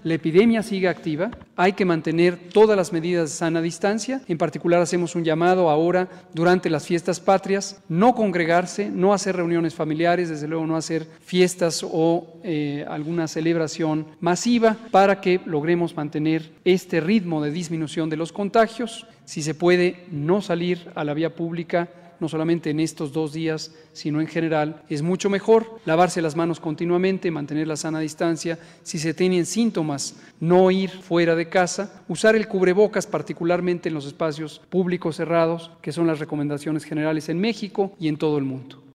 la epidemia sigue activa, hay que mantener todas las medidas de sana distancia. En particular hacemos un llamado ahora durante las fiestas patrias, no congregarse, no hacer reuniones familiares, desde luego no hacer fiestas o alguna celebración masiva para que logremos mantener este ritmo de disminución de los contagios. Si se puede, no salir a la vía pública, no solamente en estos 2 días, sino en general, es mucho mejor. Lavarse las manos continuamente, mantener la sana distancia. Si se tienen síntomas, no ir fuera de casa. Usar el cubrebocas, particularmente en los espacios públicos cerrados, que son las recomendaciones generales en México y en todo el mundo.